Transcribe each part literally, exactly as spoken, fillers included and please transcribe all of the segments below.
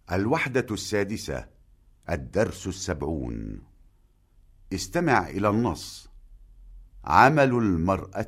الوحدة السادسة، الدرس السبعون. استمع إلى النص. عمل المرأة.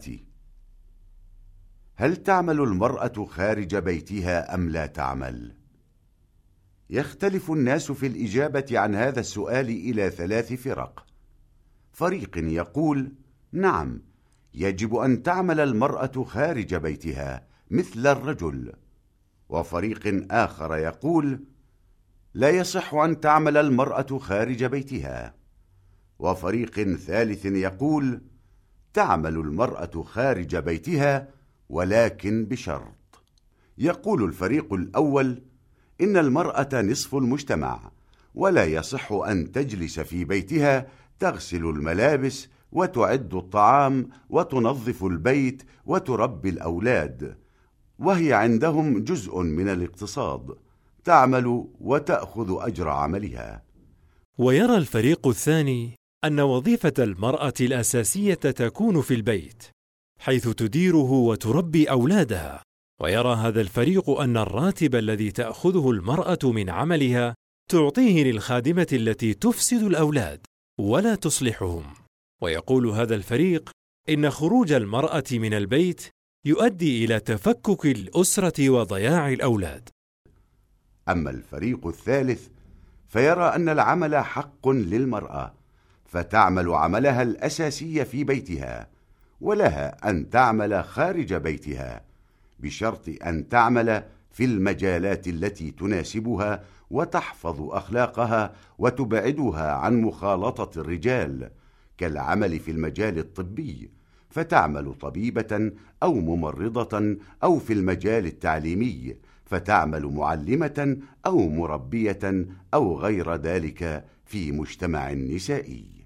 هل تعمل المرأة خارج بيتها أم لا تعمل؟ يختلف الناس في الإجابة عن هذا السؤال إلى ثلاث فرق. فريق يقول: نعم، يجب أن تعمل المرأة خارج بيتها مثل الرجل. وفريق آخر يقول: لا يصح أن تعمل المرأة خارج بيتها. وفريق ثالث يقول: تعمل المرأة خارج بيتها ولكن بشرط. يقول الفريق الأول: إن المرأة نصف المجتمع، ولا يصح أن تجلس في بيتها تغسل الملابس وتعد الطعام وتنظف البيت وتربي الأولاد، وهي عندهم جزء من الاقتصاد، تعمل وتأخذ أجر عملها. ويرى الفريق الثاني أن وظيفة المرأة الأساسية تكون في البيت، حيث تديره وتربي أولادها. ويرى هذا الفريق أن الراتب الذي تأخذه المرأة من عملها تعطيه للخادمة التي تفسد الأولاد ولا تصلحهم. ويقول هذا الفريق إن خروج المرأة من البيت يؤدي إلى تفكك الأسرة وضياع الأولاد. أما الفريق الثالث فيرى أن العمل حق للمرأة، فتعمل عملها الأساسي في بيتها، ولها أن تعمل خارج بيتها، بشرط أن تعمل في المجالات التي تناسبها وتحفظ أخلاقها وتبعدها عن مخالطة الرجال، كالعمل في المجال الطبي، فتعمل طبيبة أو ممرضة، أو في المجال التعليمي فتعمل معلمة أو مربية أو غير ذلك في مجتمع نسائي.